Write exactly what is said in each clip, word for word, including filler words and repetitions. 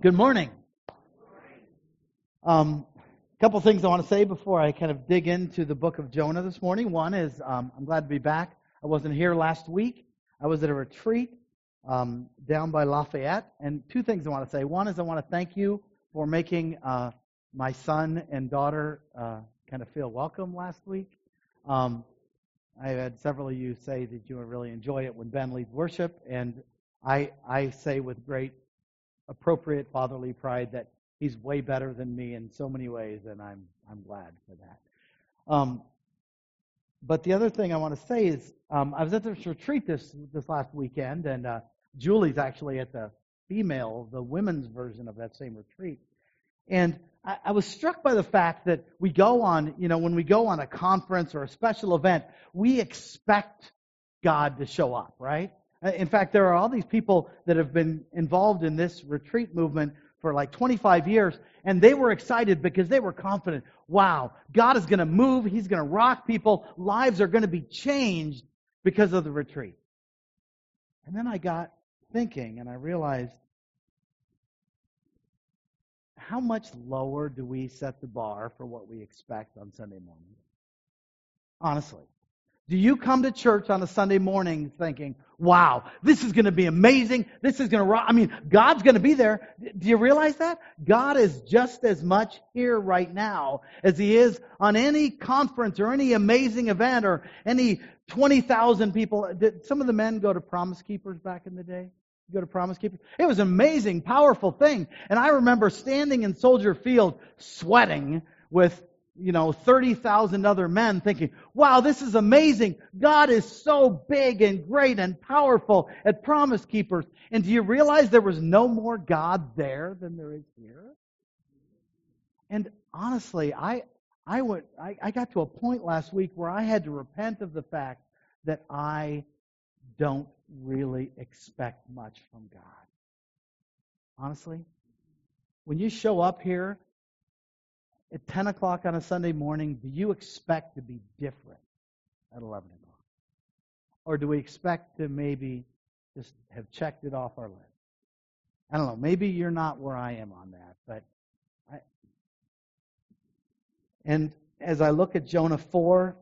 Good morning. Um, a couple things I want to say before I kind of dig into the book of Jonah this morning. One is um, I'm glad to be back. I wasn't here last week. I was at a retreat um, down by Lafayette. And two things I want to say. One is I want to thank you for making uh, my son and daughter uh, kind of feel welcome last week. Um, I had several of you say that you would really enjoy it when Ben leads worship. And I, I say with great appropriate fatherly pride that he's way better than me in so many ways, and I'm I'm glad for that. Um, but the other thing I want to say is um, I was at this retreat this this last weekend, and uh, Julie's actually at the female, the women's version of that same retreat, and I, I was struck by the fact that we go on, you know, when we go on a conference or a special event, we expect God to show up, right? In fact, there are all these people that have been involved in this retreat movement for like twenty-five years, and they were excited because they were confident, wow, God is going to move, He's going to rock people, lives are going to be changed because of the retreat. And then I got thinking, and I realized, how much lower do we set the bar for what we expect on Sunday morning? Honestly. Do you come to church on a Sunday morning thinking, wow, this is going to be amazing, this is going to rock, I mean, God's going to be there. Do you realize that? God is just as much here right now as He is on any conference or any amazing event or any twenty thousand people. Did some of the men go to Promise Keepers back in the day? You go to Promise Keepers? It was an amazing, powerful thing. And I remember standing in Soldier Field sweating with you know, thirty thousand other men thinking, wow, this is amazing. God is so big and great and powerful at Promise Keepers. And do you realize there was no more God there than there is here? And honestly, I I went I, I got to a point last week where I had to repent of the fact that I don't really expect much from God. Honestly, when you show up here at ten o'clock on a Sunday morning, do you expect to be different at eleven o'clock? Or do we expect to maybe just have checked it off our list? I don't know. Maybe you're not where I am on that. But I, and as I look at Jonah four,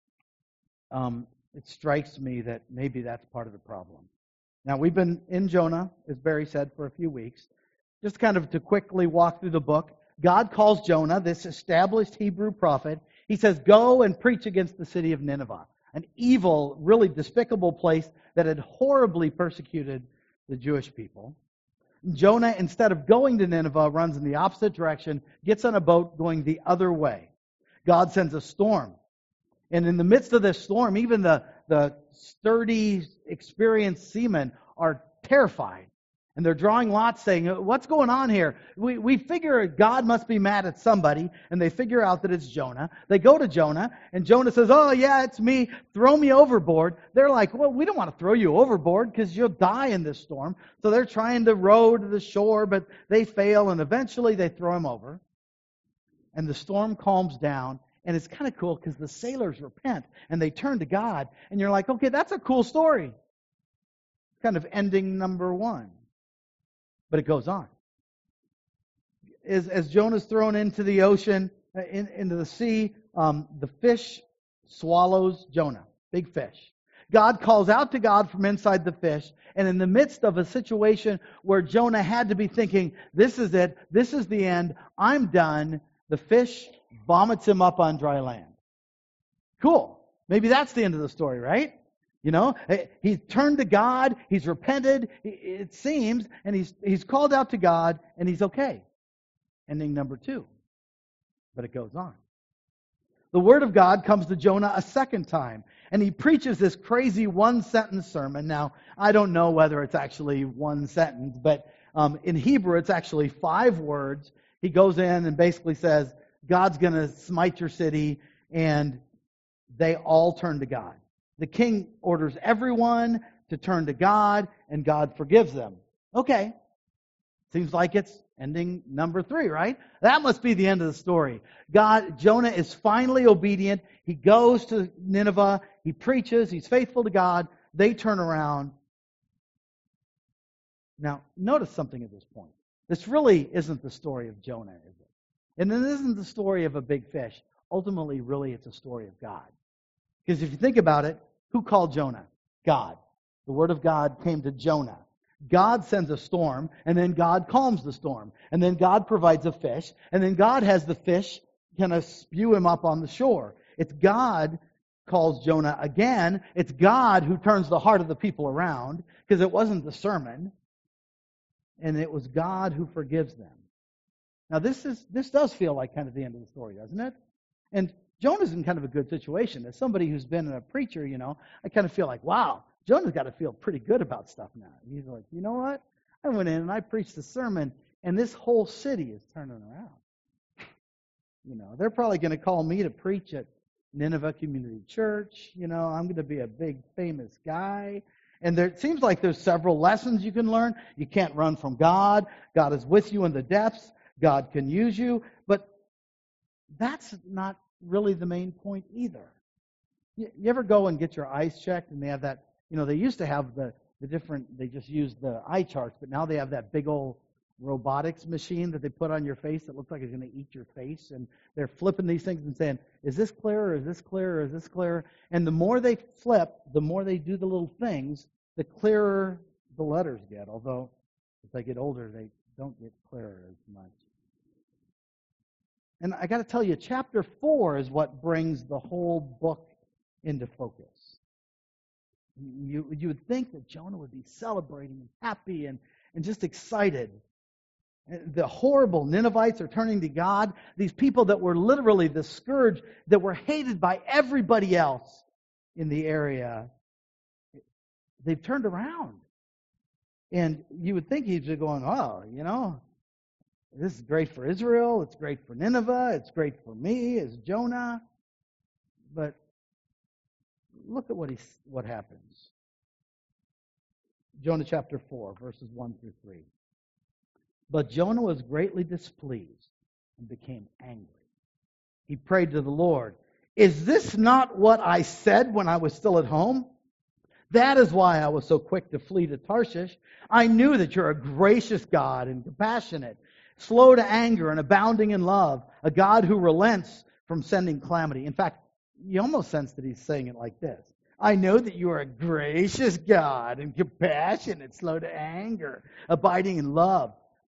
um, it strikes me that maybe that's part of the problem. Now, we've been in Jonah, as Barry said, for a few weeks. Just kind of to quickly walk through the book. God calls Jonah, this established Hebrew prophet. He says, go and preach against the city of Nineveh, an evil, really despicable place that had horribly persecuted the Jewish people. Jonah, instead of going to Nineveh, runs in the opposite direction, gets on a boat going the other way. God sends a storm. And in the midst of this storm, even the, the sturdy, experienced seamen are terrified. And they're drawing lots saying, what's going on here? We we figure God must be mad at somebody, and they figure out that it's Jonah. They go to Jonah, and Jonah says, oh yeah, it's me, throw me overboard. They're like, well, we don't want to throw you overboard because you'll die in this storm. So they're trying to row to the shore, but they fail, and eventually they throw him over. And the storm calms down, and it's kind of cool because the sailors repent, and they turn to God. And you're like, okay, that's a cool story. Kind of ending number one. But it goes on. As, as Jonah's thrown into the ocean, in, into the sea, um, the fish swallows Jonah. Big fish. God calls out to God from inside the fish, and in the midst of a situation where Jonah had to be thinking, this is it, this is the end, I'm done, the fish vomits him up on dry land. Cool. Maybe that's the end of the story, right? You know, he's turned to God, he's repented, it seems, and he's he's called out to God, and he's okay. Ending number two. But it goes on. The Word of God comes to Jonah a second time, and he preaches this crazy one-sentence sermon. Now, I don't know whether it's actually one sentence, but um, in Hebrew it's actually five words. He goes in and basically says, God's going to smite your city, and they all turn to God. The king orders everyone to turn to God, and God forgives them. Okay. Seems like it's ending number three, right? That must be the end of the story. God, Jonah is finally obedient. He goes to Nineveh. He preaches. He's faithful to God. They turn around. Now, notice something at this point. This really isn't the story of Jonah, is it? And it isn't the story of a big fish. Ultimately, really, it's a story of God. Because if you think about it, who called Jonah? God. The word of God came to Jonah. God sends a storm, and then God calms the storm. And then God provides a fish, and then God has the fish kind of spew him up on the shore. It's God calls Jonah again. It's God who turns the heart of the people around, because it wasn't the sermon. And it was God who forgives them. Now this is this does feel like kind of the end of the story, doesn't it? And Jonah's in kind of a good situation. As somebody who's been a preacher, you know, I kind of feel like, wow, Jonah's got to feel pretty good about stuff now. He's like, you know what? I went in and I preached a sermon, and this whole city is turning around. You know, they're probably going to call me to preach at Nineveh Community Church. You know, I'm going to be a big famous guy. And there, it seems like there's several lessons you can learn. You can't run from God. God is with you in the depths. God can use you. But that's not really the main point either. You, you ever go and get your eyes checked, and they have that, you know, they used to have the, the different, they just used the eye charts, but now they have that big old robotics machine that they put on your face that looks like it's going to eat your face. And they're flipping these things and saying, is this clear, or is this clear, or is this clear? And the more they flip, the more they do the little things, the clearer the letters get. Although, as they get older, they don't get clearer as much. And I got to tell you, chapter four is what brings the whole book into focus. You, you would think that Jonah would be celebrating and happy and, and just excited. The horrible Ninevites are turning to God. These people that were literally the scourge, that were hated by everybody else in the area, they've turned around. And you would think he'd be going, oh, you know, this is great for Israel. It's great for Nineveh. It's great for me as Jonah. But look at what he, what happens. Jonah chapter four, verses one through three. But Jonah was greatly displeased and became angry. He prayed to the Lord, is this not what I said when I was still at home? That is why I was so quick to flee to Tarshish. I knew that you're a gracious God and compassionate, slow to anger and abounding in love, a God who relents from sending calamity. In fact, you almost sense that he's saying it like this. I know that you are a gracious God and compassionate, slow to anger, abiding in love,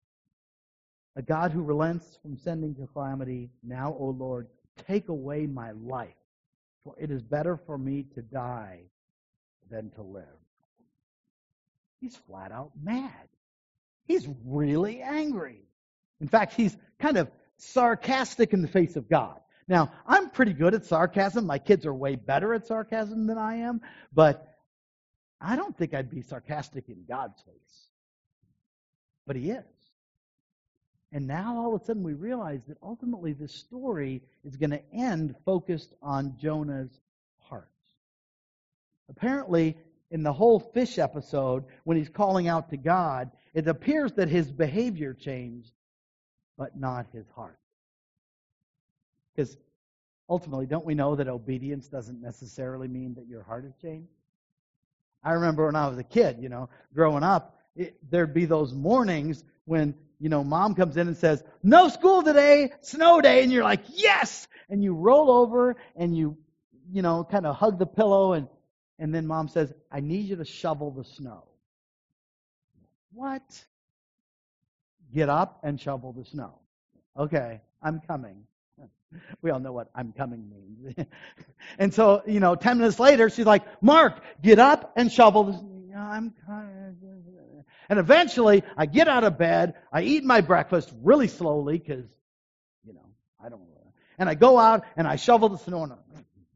a God who relents from sending calamity. Now, O Lord, take away my life, for it is better for me to die than to live. He's flat out mad. He's really angry. In fact, he's kind of sarcastic in the face of God. Now, I'm pretty good at sarcasm. My kids are way better at sarcasm than I am, but I don't think I'd be sarcastic in God's face. But he is. And now all of a sudden we realize that ultimately this story is going to end focused on Jonah's heart. Apparently, in the whole fish episode, when he's calling out to God, it appears that his behavior changed, but not his heart. Because ultimately, don't we know that obedience doesn't necessarily mean that your heart has changed? I remember when I was a kid, you know, growing up, it, there'd be those mornings when, you know, mom comes in and says, no school today, snow day, and you're like, yes! And you roll over and you, you know, kind of hug the pillow, and, and then mom says, I need you to shovel the snow. What? Get up and shovel the snow. Okay, I'm coming. We all know what I'm coming means. And so, you know, ten minutes later, she's like, Mark, get up and shovel the snow. I'm tired. And eventually, I get out of bed, I eat my breakfast really slowly because, you know, I don't know. And I go out and I shovel the snow. And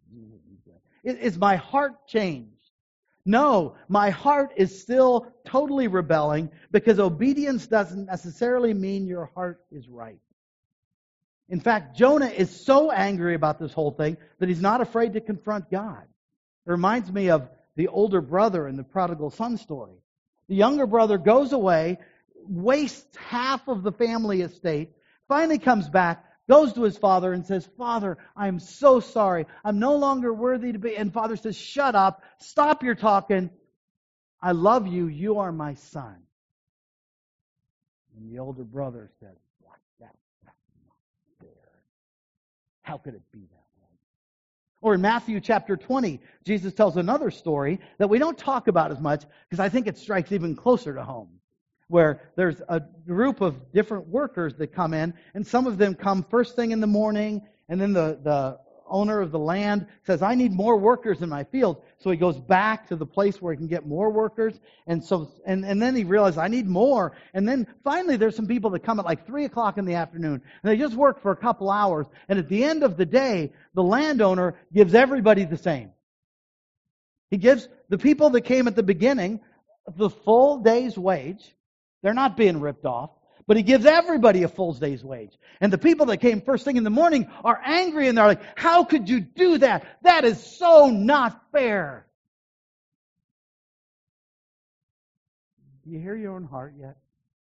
is my heart changed? No, my heart is still totally rebelling, because obedience doesn't necessarily mean your heart is right. In fact, Jonah is so angry about this whole thing that he's not afraid to confront God. It reminds me of the older brother in the prodigal son story. The younger brother goes away, wastes half of the family estate, finally comes back, goes to his father and says, Father, I'm so sorry. I'm no longer worthy to be. And Father says, shut up. Stop your talking. I love you. You are my son. And the older brother said, what? That, that's not fair. How could it be that way? Or in Matthew chapter twenty, Jesus tells another story that we don't talk about as much because I think it strikes even closer to home, where there's a group of different workers that come in, and some of them come first thing in the morning, and then the, the owner of the land says, I need more workers in my field. So he goes back to the place where he can get more workers, and so and, and then he realizes, I need more. And then finally there's some people that come at like three o'clock in the afternoon, and they just work for a couple hours, and at the end of the day, the landowner gives everybody the same. He gives the people that came at the beginning the full day's wage. They're not being ripped off. But he gives everybody a full day's wage. And the people that came first thing in the morning are angry and they're like, how could you do that? That is so not fair. Do you hear your own heart yet?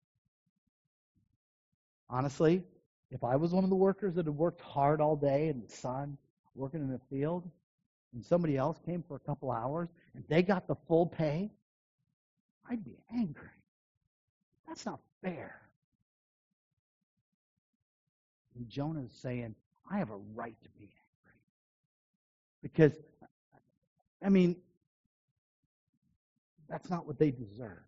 Honestly, if I was one of the workers that had worked hard all day in the sun, working in the field, and somebody else came for a couple hours and they got the full pay, I'd be angry. That's not fair. And Jonah is saying, I have a right to be angry. Because, I mean, that's not what they deserve.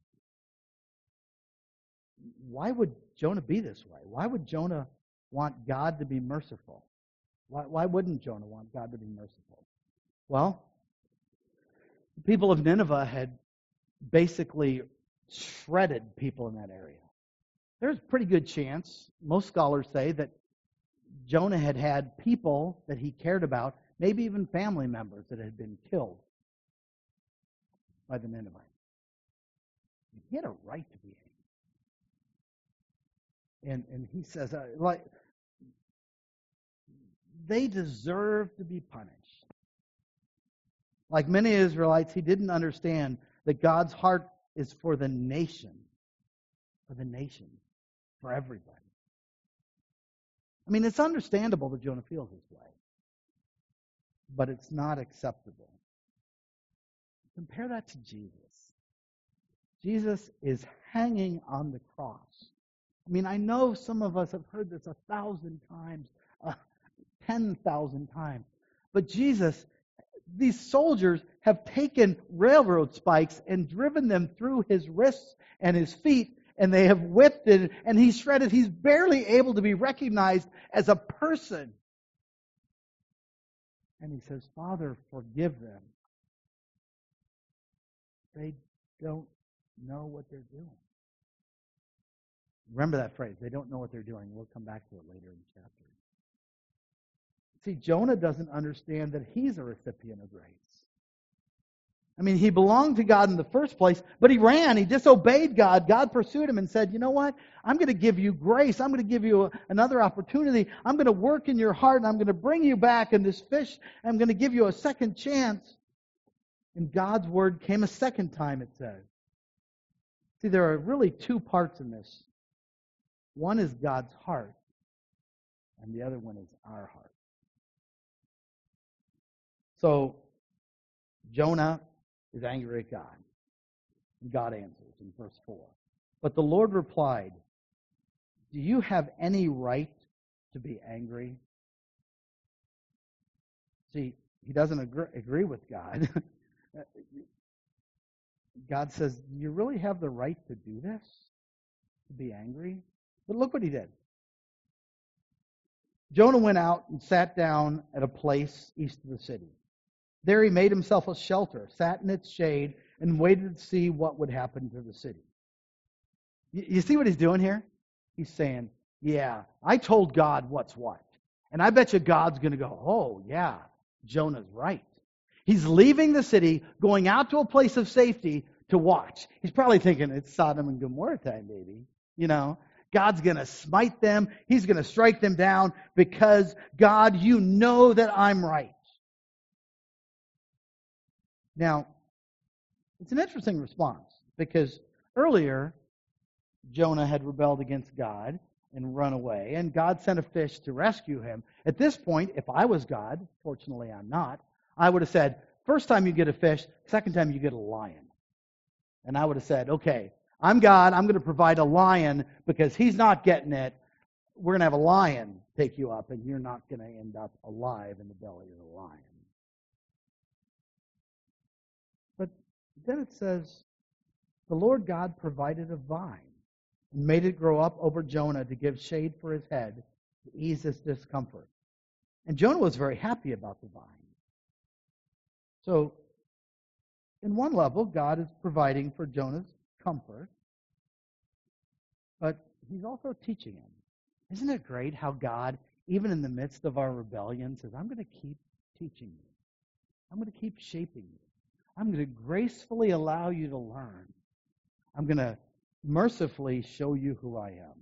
Why would Jonah be this way? Why would Jonah want God to be merciful? Why, why wouldn't Jonah want God to be merciful? Well, the people of Nineveh had basically shredded people in that area. There's a pretty good chance, most scholars say, that Jonah had had people that he cared about, maybe even family members that had been killed by the Ninevites. He had a right to be angry. And, and he says, uh, like, they deserve to be punished. Like many Israelites, he didn't understand that God's heart is for the nation, for the nation, for everybody. I mean, it's understandable that Jonah feels this way, but it's not acceptable. Compare that to Jesus. Jesus is hanging on the cross. I mean, I know some of us have heard this a thousand times, uh, ten thousand times, but Jesus, these soldiers have taken railroad spikes and driven them through his wrists and his feet, and they have whipped it, and he's shredded. He's barely able to be recognized as a person. And he says, Father, forgive them. They don't know what they're doing. Remember that phrase, they don't know what they're doing. We'll come back to it later in the chapter. See, Jonah doesn't understand that he's a recipient of grace. I mean, he belonged to God in the first place, but he ran. He disobeyed God. God pursued him and said, you know what? I'm going to give you grace. I'm going to give you a, another opportunity. I'm going to work in your heart, and I'm going to bring you back in this fish. I'm going to give you a second chance. And God's word came a second time, it says. See, there are really two parts in this. One is God's heart, and the other one is our heart. So, Jonah is angry at God. And God answers in verse four. But the Lord replied, do you have any right to be angry? See, he doesn't agree, agree with God. God says, do you really have the right to do this? To be angry? But look what he did. Jonah went out and sat down at a place east of the city. There he made himself a shelter, sat in its shade, and waited to see what would happen to the city. You, you see what he's doing here? He's saying, yeah, I told God what's what. And I bet you God's going to go, oh, yeah, Jonah's right. He's leaving the city, going out to a place of safety to watch. He's probably thinking, it's Sodom and Gomorrah time, baby. You know, God's going to smite them. He's going to strike them down because, God, you know that I'm right. Now, it's an interesting response because earlier, Jonah had rebelled against God and run away, and God sent a fish to rescue him. At this point, if I was God, fortunately I'm not, I would have said, first time you get a fish, second time you get a lion. And I would have said, okay, I'm God. I'm going to provide a lion because he's not getting it. We're going to have a lion take you up, and you're not going to end up alive in the belly of the lion. But then it says, the Lord God provided a vine and made it grow up over Jonah to give shade for his head, to ease his discomfort. And Jonah was very happy about the vine. So, in one level, God is providing for Jonah's comfort, but he's also teaching him. Isn't it great how God, even in the midst of our rebellion, says, I'm going to keep teaching you. I'm going to keep shaping you. I'm going to gracefully allow you to learn. I'm going to mercifully show you who I am.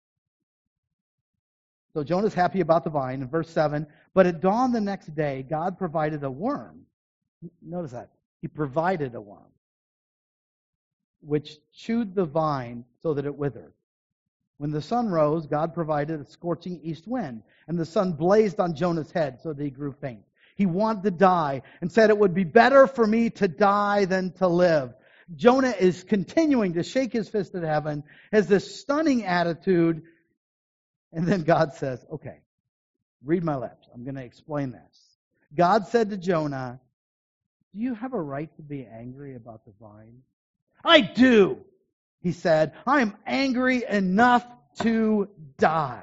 So Jonah's happy about the vine. In verse seven, but at dawn the next day, God provided a worm. Notice that. He provided a worm, which chewed the vine so that it withered. When the sun rose, God provided a scorching east wind, and the sun blazed on Jonah's head so that he grew faint. He wanted to die and said, it would be better for me to die than to live. Jonah is continuing to shake his fist at heaven, has this stunning attitude, and then God says, okay, read my lips. I'm going to explain this. God said to Jonah, do you have a right to be angry about the vine? I do, he said. I am angry enough to die.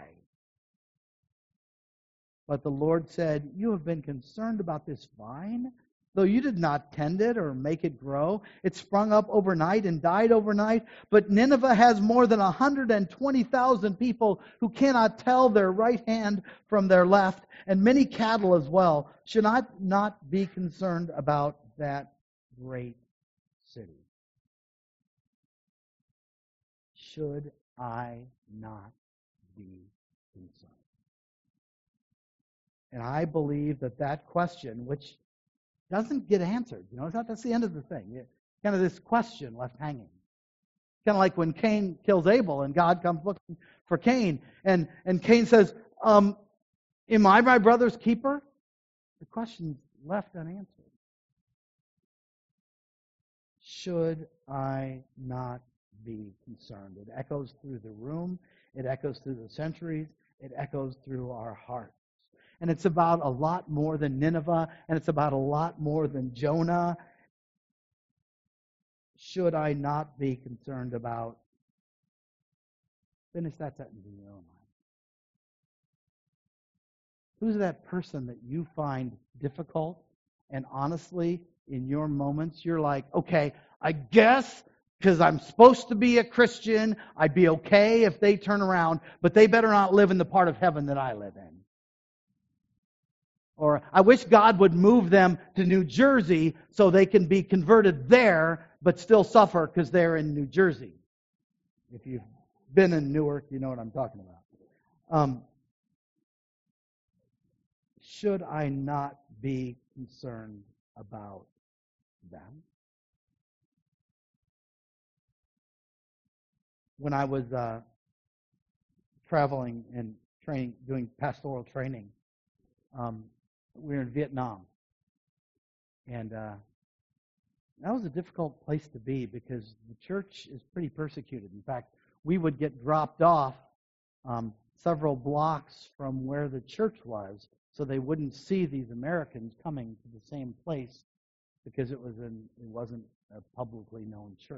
But the Lord said, you have been concerned about this vine, though you did not tend it or make it grow. It sprung up overnight and died overnight. But Nineveh has more than one hundred twenty thousand people who cannot tell their right hand from their left, and many cattle as well. Should I not be concerned about that great city? Should I not be concerned? And I believe that that question, which doesn't get answered, you know, it's not, that's the end of the thing. It's kind of this question left hanging. Kind of like when Cain kills Abel and God comes looking for Cain. And, and Cain says, um, am I my brother's keeper? The question's left unanswered. Should I not be concerned? It echoes through the room. It echoes through the centuries. It echoes through our hearts. And it's about a lot more than Nineveh, and it's about a lot more than Jonah. Should I not be concerned about? Finish that sentence in your own mind. Who's that person that you find difficult, and honestly, in your moments, you're like, okay, I guess because I'm supposed to be a Christian, I'd be okay if they turn around, but they better not live in the part of heaven that I live in. Or I wish God would move them to New Jersey so they can be converted there, but still suffer because they're in New Jersey. If you've been in Newark, you know what I'm talking about. Um, should I not be concerned about them? When I was uh, traveling and training, doing pastoral training, um, we were in Vietnam. And uh, that was a difficult place to be because the church is pretty persecuted. In fact, we would get dropped off um, several blocks from where the church was so they wouldn't see these Americans coming to the same place because it was in, it wasn't a publicly known church.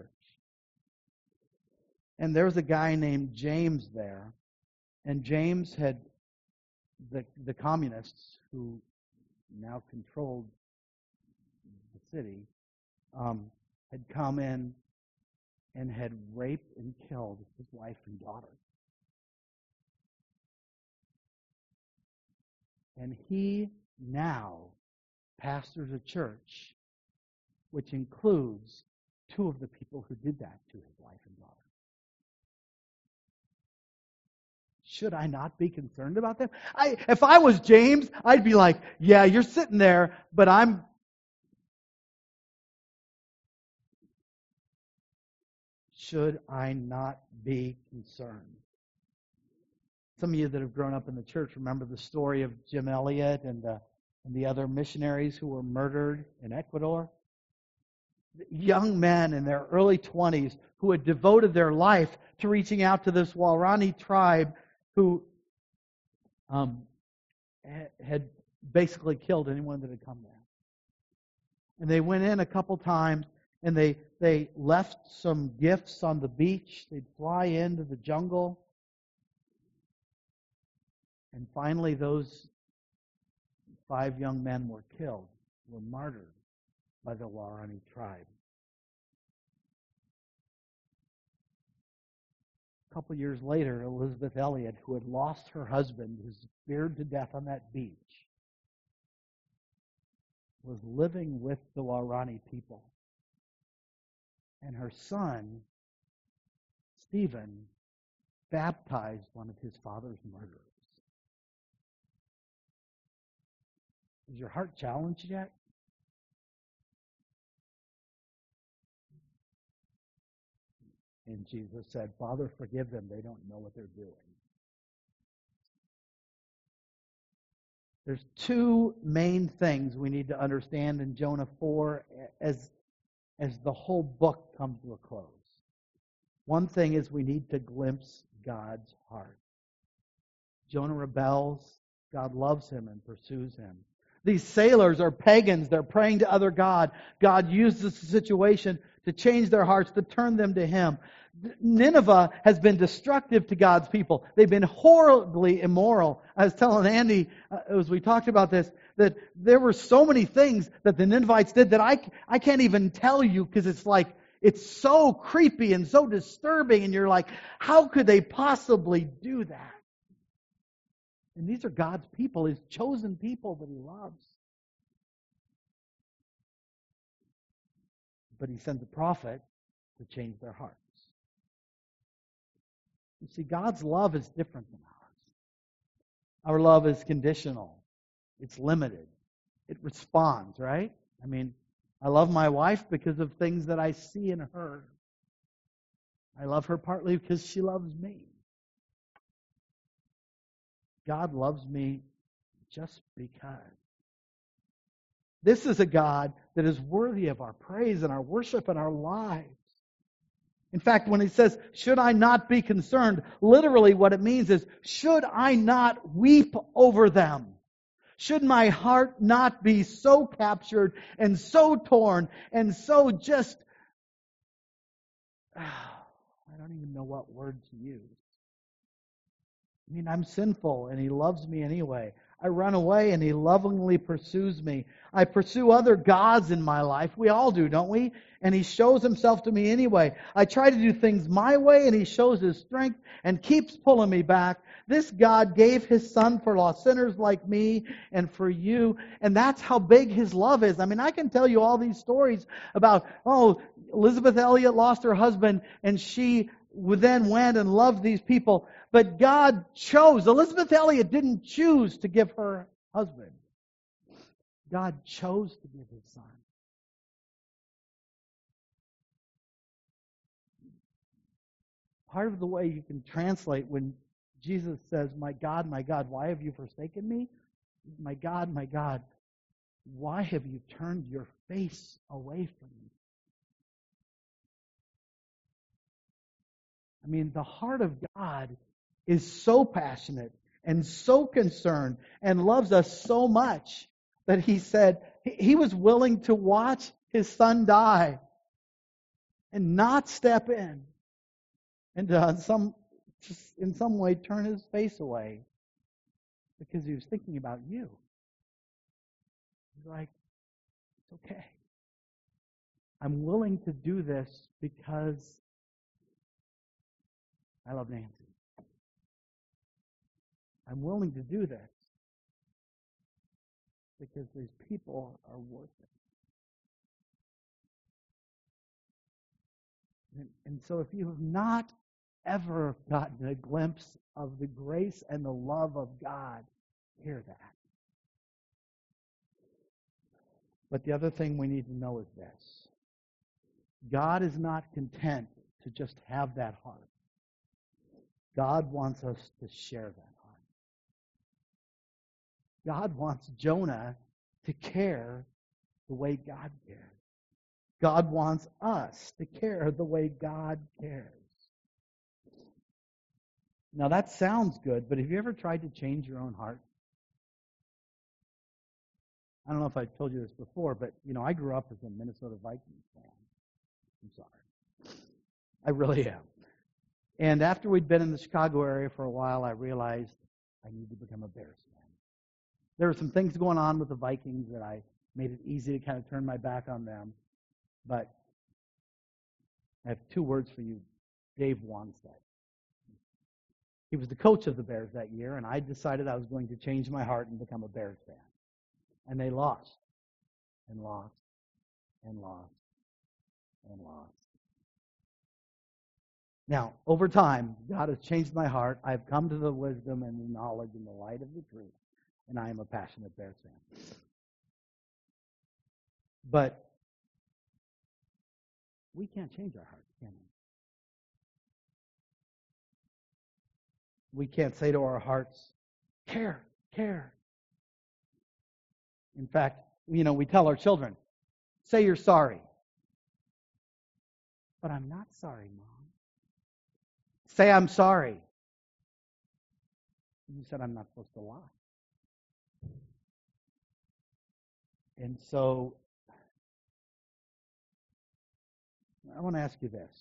And there was a guy named James there, and James had the the communists who now controlled the city, um, had come in and had raped and killed his wife and daughter. And he now pastors a church which includes two of the people who did that to his wife and daughter. Should I not be concerned about them? I, if I was James, I'd be like, yeah, you're sitting there, but I'm... Should I not be concerned? Some of you that have grown up in the church remember the story of Jim Elliot and the, and the other missionaries who were murdered in Ecuador. young men in their early twenties who had devoted their life to reaching out to this Waorani tribe who um, had basically killed anyone that had come there. And they went in a couple times, and they they left some gifts on the beach. They'd fly into the jungle. And finally, those five young men were killed, were martyred by the Waorani tribe. A couple years later, Elizabeth Elliot, who had lost her husband, who was speared to death on that beach, was living with the Waorani people. And her son, Stephen, baptized one of his father's murderers. Is your heart challenged yet? And Jesus said, Father, forgive them. They don't know what they're doing. There's two main things we need to understand in Jonah four as, as the whole book comes to a close. One thing is we need to glimpse God's heart. Jonah rebels. God loves him and pursues him. These sailors are pagans. They're praying to other God. God used this situation to change their hearts, to turn them to Him. Nineveh has been destructive to God's people. They've been horribly immoral. I was telling Andy, uh, as we talked about this, that there were so many things that the Ninevites did that I, I can't even tell you because it's like, it's so creepy and so disturbing, and you're like, how could they possibly do that? And these are God's people, His chosen people that He loves. But He sends a prophet to change their hearts. You see, God's love is different than ours. Our love is conditional. It's limited. It responds, right? I mean, I love my wife because of things that I see in her. I love her partly because she loves me. God loves me just because. This is a God that is worthy of our praise and our worship and our lives. In fact, when He says, should I not be concerned, literally what it means is, should I not weep over them? Should my heart not be so captured and so torn and so just, oh, I don't even know what word to use. I mean, I'm sinful and He loves me anyway. I run away and He lovingly pursues me. I pursue other gods in my life. We all do, don't we? And He shows Himself to me anyway. I try to do things my way and He shows His strength and keeps pulling me back. This God gave His Son for lost sinners like me and for you. And that's how big His love is. I mean, I can tell you all these stories about, oh, Elizabeth Elliot lost her husband and she then went and loved these people. But God chose. Elizabeth Elliot didn't choose to give her husband. God chose to give His Son. Part of the way you can translate when Jesus says, my God, my God, why have you forsaken me? My God, my God, why have you turned your face away from me? I mean, the heart of God is so passionate and so concerned and loves us so much that He said He was willing to watch His Son die and not step in and to in some, just in some way turn His face away because He was thinking about you. He's like, it's okay. I'm willing to do this because I love Nancy. I'm willing to do this because these people are worth it. And, and so if you have not ever gotten a glimpse of the grace and the love of God, hear that. But the other thing we need to know is this. God is not content to just have that heart. God wants us to share that heart. God wants Jonah to care the way God cares. God wants us to care the way God cares. Now that sounds good, but have you ever tried to change your own heart? I don't know if I told you this before, but you know, I grew up as a Minnesota Vikings fan. I'm sorry. I really am. And after we'd been in the Chicago area for a while, I realized I need to become a Bears fan. There were some things going on with the Vikings that I made it easy to kind of turn my back on them. But I have two words for you. Dave Wanstead. He was the coach of the Bears that year, and I decided I was going to change my heart and become a Bears fan. And they lost, and lost, and lost, and lost. Now, over time, God has changed my heart. I've come to the wisdom and the knowledge and the light of the truth, and I am a passionate Bears fan. But we can't change our hearts, can we? We can't say to our hearts, care, care. In fact, you know, we tell our children, say you're sorry. But I'm not sorry, Mom. Say I'm sorry. You said I'm not supposed to lie. And so, I want to ask you this.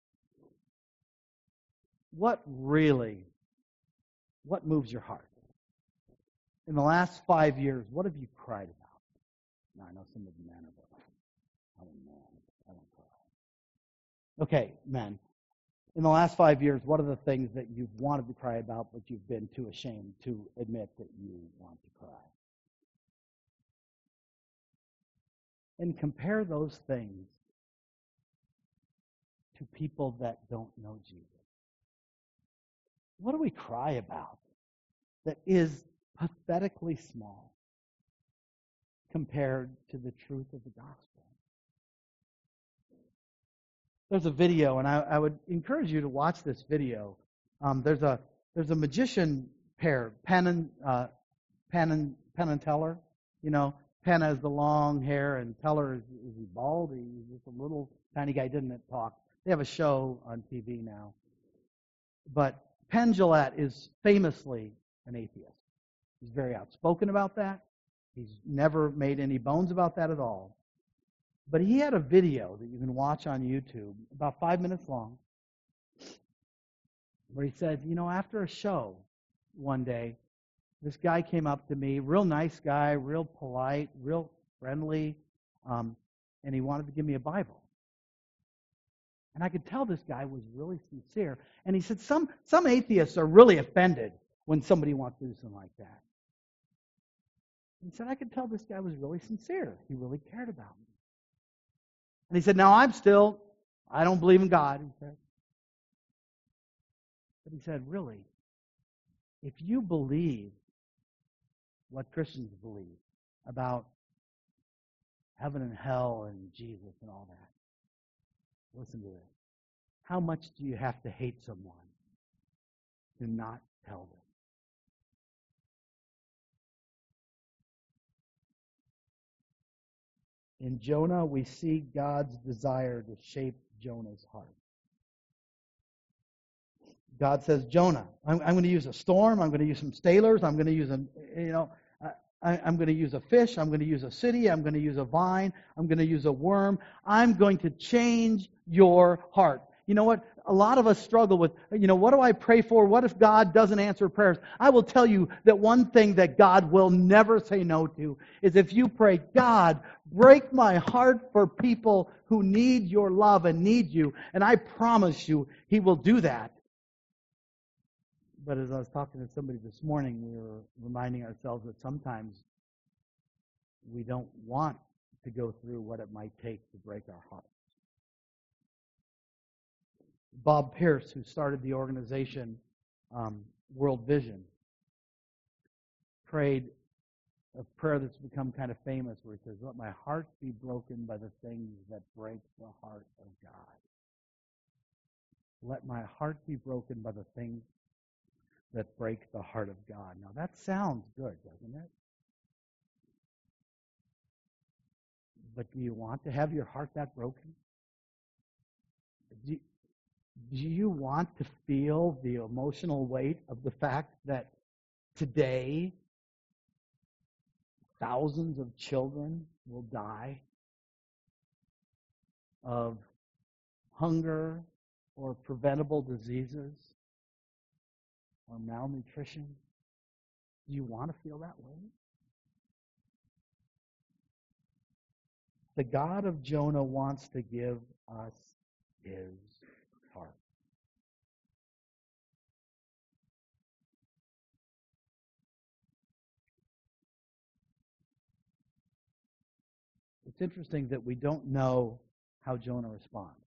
What really, what moves your heart? In the last five years, what have you cried about? Now, I know some of the men are going, I'm a man, I don't cry. Okay, men. In the last five years, what are the things that you've wanted to cry about, but you've been too ashamed to admit that you want to cry? And compare those things to people that don't know Jesus. What do we cry about that is pathetically small compared to the truth of the gospel? There's a video, and I, I would encourage you to watch this video. Um, there's a there's a magician pair, Penn and uh, Penn and Penn and Teller. You know, Penn has the long hair, and Teller is, is he bald? He's just a little tiny guy. Didn't talk. They have a show on T V now. But Penn Jillette is famously an atheist. He's very outspoken about that. He's never made any bones about that at all. But he had a video that you can watch on YouTube, about five minutes long, where he said, you know, after a show one day, this guy came up to me, real nice guy, real polite, real friendly, um, and he wanted to give me a Bible. And I could tell this guy was really sincere. And he said, some, some atheists are really offended when somebody wants to do something like that. He said, I could tell this guy was really sincere. He really cared about me. And he said, now I'm still, I don't believe in God, he said. But he said, really, if you believe what Christians believe about heaven and hell and Jesus and all that, listen to this. How much do you have to hate someone to not tell them? In Jonah, we see God's desire to shape Jonah's heart. God says, Jonah, I'm, I'm going to use a storm. I'm going to use some sailors. I'm going to use a, you know, I, I'm going to use a fish. I'm going to use a city. I'm going to use a vine. I'm going to use a worm. I'm going to change your heart. You know what? A lot of us struggle with, you know, what do I pray for? What if God doesn't answer prayers? I will tell you that one thing that God will never say no to is if you pray, God, break my heart for people who need your love and need you. And I promise you, He will do that. But as I was talking to somebody this morning, we were reminding ourselves that sometimes we don't want to go through what it might take to break our hearts. Bob Pierce, who started the organization um, World Vision, prayed a prayer that's become kind of famous where he says, let my heart be broken by the things that break the heart of God. Let my heart be broken by the things that break the heart of God. Now that sounds good, doesn't it? But do you want to have your heart that broken? Do, do you want to feel the emotional weight of the fact that today thousands of children will die of hunger or preventable diseases or malnutrition? Do you want to feel that way? The God of Jonah wants to give us his heart. It's interesting that we don't know how Jonah responds.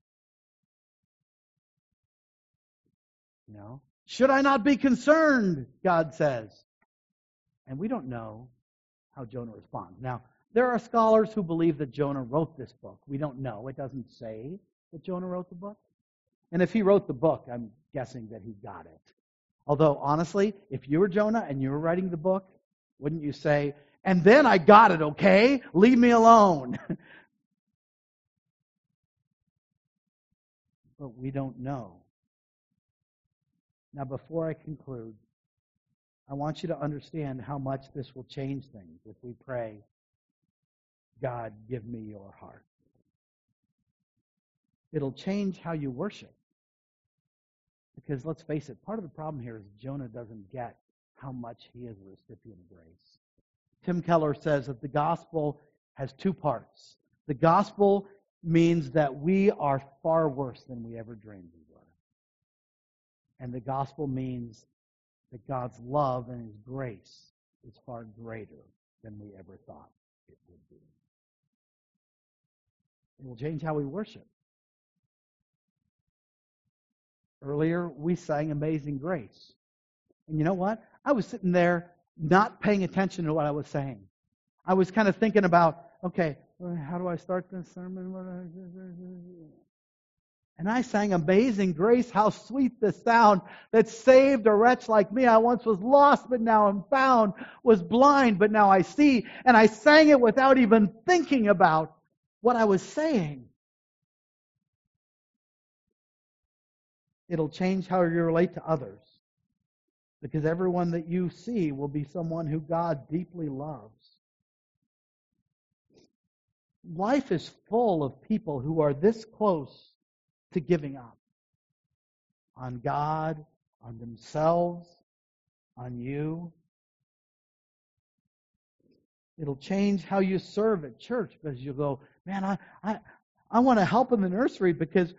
You know, should I not be concerned, God says. And we don't know how Jonah responds. Now, there are scholars who believe that Jonah wrote this book. We don't know. It doesn't say that Jonah wrote the book. And if he wrote the book, I'm guessing that he got it. Although, honestly, if you were Jonah and you were writing the book, wouldn't you say, and then I got it, okay? Leave me alone. But we don't know. Now, before I conclude, I want you to understand how much this will change things if we pray, God, give me your heart. It'll change how you worship. Because let's face it, part of the problem here is Jonah doesn't get how much he is a recipient of grace. Tim Keller says that the gospel has two parts. The gospel means that we are far worse than we ever dreamed we were. And the gospel means that God's love and his grace is far greater than we ever thought it would be. It will change how we worship. Earlier, we sang Amazing Grace. And you know what? I was sitting there not paying attention to what I was saying. I was kind of thinking about, okay, how do I start this sermon? And I sang Amazing Grace, how sweet the sound that saved a wretch like me. I once was lost, but now I'm found, was blind, but now I see. And I sang it without even thinking about what I was saying. It'll change how you relate to others. Because everyone that you see will be someone who God deeply loves. Life is full of people who are this close to giving up on God, on themselves, on you. It'll change how you serve at church because you'll go, man, I, I, I want to help in the nursery because,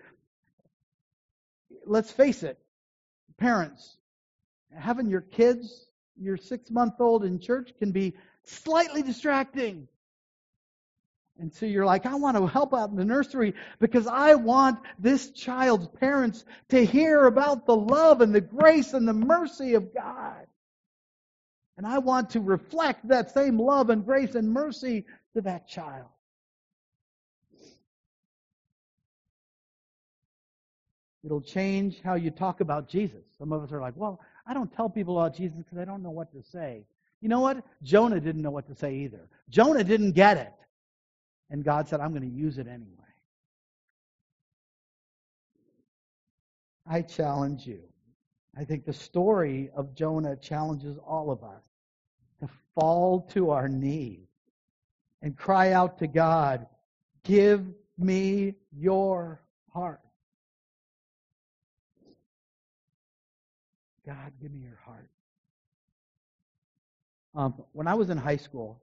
let's face it, parents, having your kids, your six-month-old in church can be slightly distracting. And so you're like, I want to help out in the nursery because I want this child's parents to hear about the love and the grace and the mercy of God. And I want to reflect that same love and grace and mercy to that child. It'll change how you talk about Jesus. Some of us are like, well, I don't tell people about Jesus because I don't know what to say. You know what? Jonah didn't know what to say either. Jonah didn't get it. And God said, I'm going to use it anyway. I challenge you. I think the story of Jonah challenges all of us to fall to our knees and cry out to God, give me your heart. God, give me your heart. Um, when I was in high school,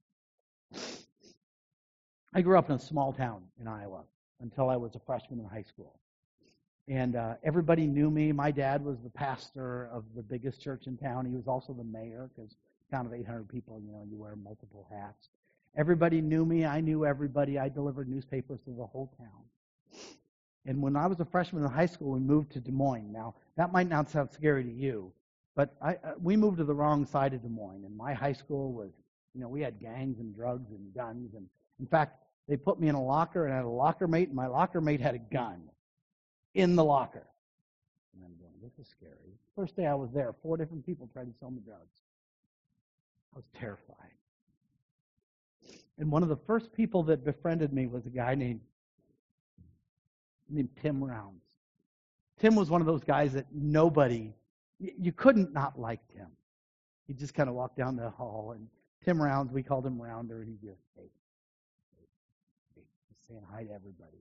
I grew up in a small town in Iowa until I was a freshman in high school. And uh, everybody knew me. My dad was the pastor of the biggest church in town. He was also the mayor because town of eight hundred people, you know, you wear multiple hats. Everybody knew me. I knew everybody. I delivered newspapers to the whole town. And when I was a freshman in high school, we moved to Des Moines. Now, that might not sound scary to you, but I, uh, we moved to the wrong side of Des Moines. And my high school was, you know, we had gangs and drugs and guns. And in fact, they put me in a locker and I had a locker mate, and my locker mate had a gun in the locker. And I'm going, this is scary. First day I was there, four different people tried to sell me drugs. I was terrified. And one of the first people that befriended me was a guy named, named Tim Rounds. Tim was one of those guys that nobody, you couldn't not like Tim. He just kind of walked down the hall, and Tim Rounds, we called him Rounder, and he just, hey, hey, hey, just saying hi to everybody.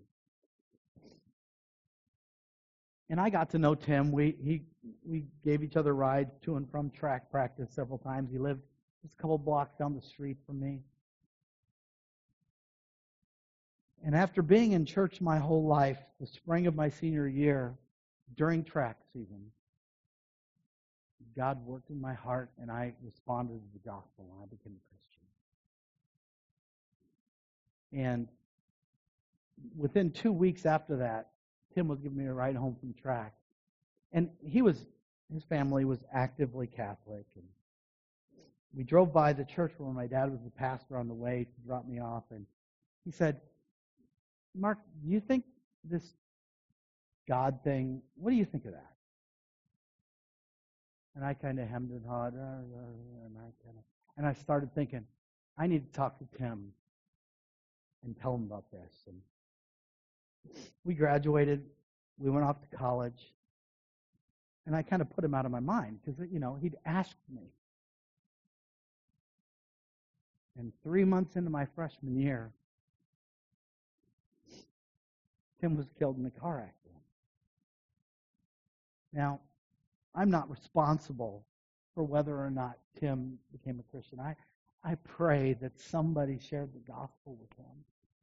And I got to know Tim. We he we gave each other rides to and from track practice several times. He lived just a couple blocks down the street from me. And after being in church my whole life, the spring of my senior year, during track season, God worked in my heart, and I responded to the gospel, and I became a Christian. And within two weeks after that, Tim was giving me a ride home from track. And he was, his family was actively Catholic. And we drove by the church where my dad was the pastor on the way to drop me off. And he said, Mark, do you think this God thing, what do you think of that? And I kind of hemmed and hawed, uh, uh, and I kind of, and I started thinking, I need to talk to Tim and tell him about this. And we graduated. We went off to college. And I kind of put him out of my mind because, you know, he'd asked me. And three months into my freshman year, Tim was killed in a car accident. Now, I'm not responsible for whether or not Tim became a Christian. I, I pray that somebody shared the gospel with him.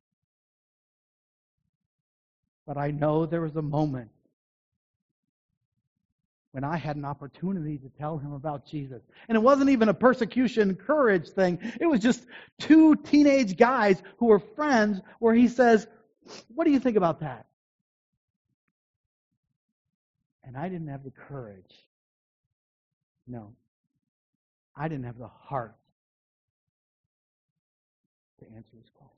But I know there was a moment when I had an opportunity to tell him about Jesus. And it wasn't even a persecution courage thing. It was just two teenage guys who were friends where he says, what do you think about that? And I didn't have the courage. No. I didn't have the heart to answer his question.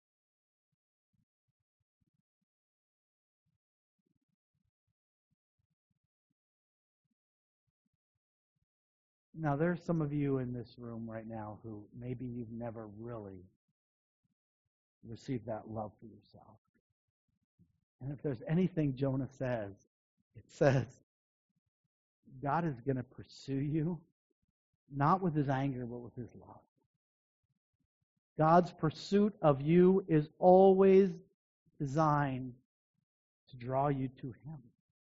Now, there's some of you in this room right now who maybe you've never really received that love for yourself. And if there's anything Jonah says, it says, God is going to pursue you, not with his anger, but with his love. God's pursuit of you is always designed to draw you to him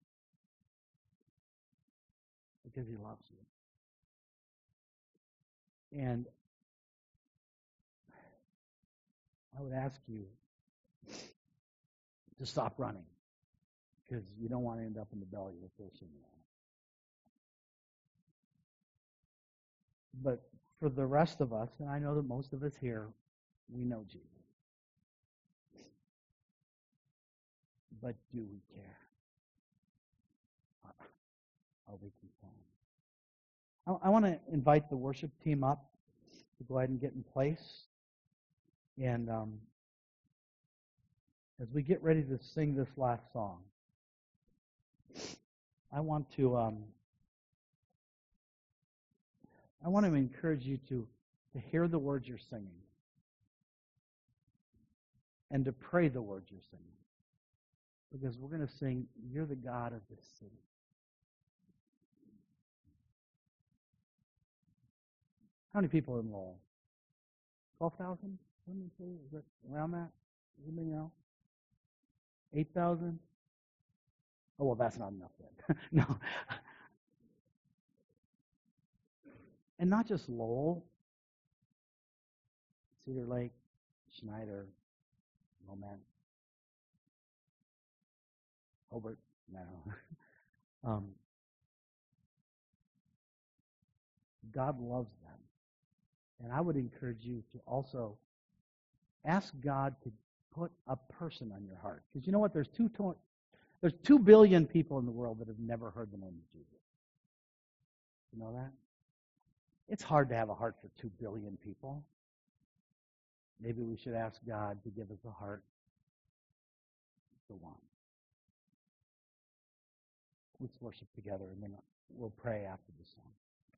because he loves you. And I would ask you to stop running because you don't want to end up in the belly of the fish anymore. But for the rest of us, and I know that most of us here, we know Jesus. But do we care? Are we concerned? I, I want to invite the worship team up to go ahead and get in place. And um, as we get ready to sing this last song, I want to um, I want to encourage you to, to hear the words you're singing and to pray the words you're singing. Because we're going to sing, "You're the God of this city." How many people in Lowell? twelve thousand? Is it around that? Anybody know? eight thousand? Oh, well, that's not enough then. No. And not just Lowell. Cedar Lake, Schneider, Moment, Hobart, no. um, God loves them. And I would encourage you to also ask God to put a person on your heart. Because you know what? There's two, to- there's two billion people in the world that have never heard the name of Jesus. You know that? It's hard to have a heart for two billion people. Maybe we should ask God to give us a heart for one. Let's worship together, and then we'll pray after the song.